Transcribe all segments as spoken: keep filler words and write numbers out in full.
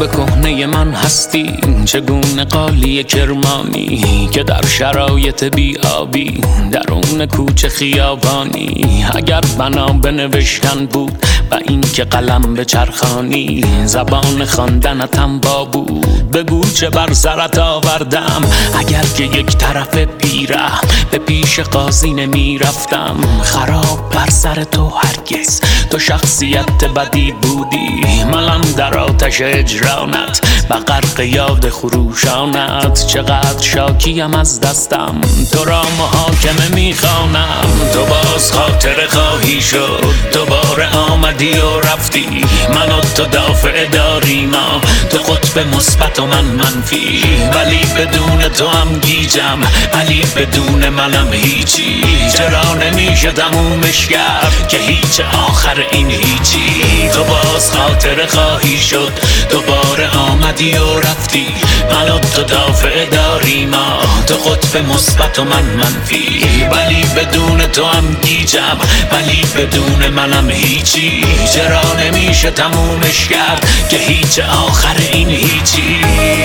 به کهنه من هستی، چگونه قالی کرمانی که در شرایط بی آبی درون کوچه خیابانی. اگر بنا به نوشتن بود و این که قلم به چرخانی، زبان خواندنتم با بود بگو چه بر سرت آوردم. اگر که یک طرف پیره به پیش قاضی نمی رفتم، خراب بر سر تو هرگز تو شخصیت بدی بودی. من در آتش اجرانت و غرق یاد خروشانت، چقدر شاکیم از دستم تو را محاکمه میخوانم. تو باز خاطر خواهی شد، دوباره آمدی و رفتی، من و تو دافع داری ما، تو قطب مثبت و من منفی. ولی بدون تو هم گیجم، ولی بدون منم هیچی. چرا نمیشه تمومش کرد که هیچ آخر این هیچی. تو باز خاطر خواهی شد، دوباره آمدی و رفتی، من و تو دافع داری ما، تو قطب مثبت و من منفی. ولی بدون تو هم گیجم، ولی بدون منم هیچی. چرا نمیشه تمومش کرد که هیچ آخر این هیچی.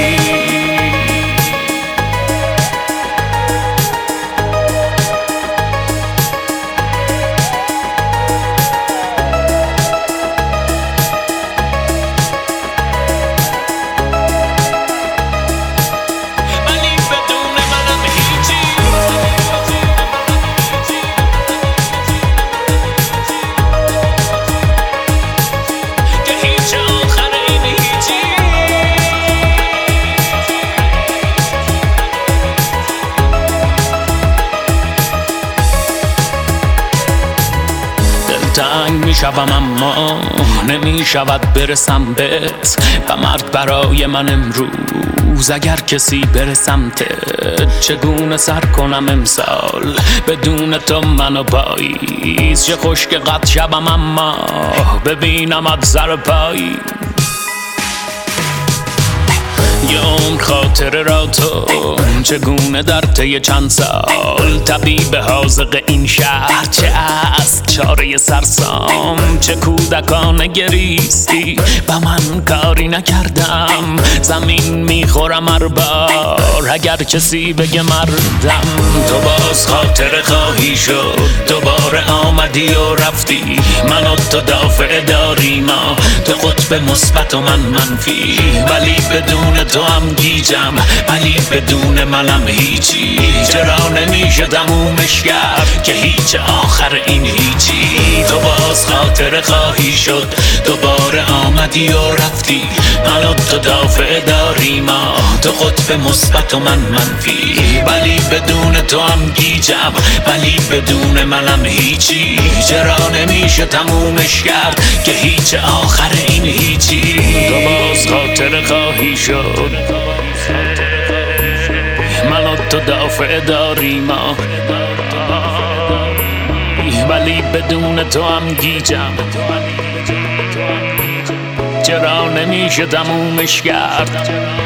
تنگ می شوم اما نمی شود برسم بهت، و مرگ برای من امروز اگر کسی بره سمتت. چگونه سر کنم امسال بدون تو منو پاییز، چه خوش که قد شبم اما ببینمت سر پایی. یه عمر خاطره را تو چگونه در طی چند سال، طبیب حاذق این شهر چه است چاره سرسام. چه کودکانه گریستی و من کاری نکردم، زمین میخورم هر بار اگر کسی بگه مردم. تو باز خاطره خواهی شد، دوباره آمدی و رفتی، من و تو دافع داری ما، تو قطب مثبت و من منفی. ولی بدون تو هم گیجم، ولی بدون منم هیچی. چرا نمیشه تمومش کرد که هیچ آخر این هیچی. تو باز خاطره خواهی شد، دوباره آمدی و رفتی، من و تو دافع داری ما، تو قطب مثبت و من منفی. ولی بدون تو هم گیجم، ولی بدون منم هیچی. چرا نمیشه تمومش کرد که هیچ آخر این هیچی. تو باز خاطره خواهی شد، من و تو دافع داری ما، ولی بدون تو هم گیجم. چرا نمیشه تمومش کرد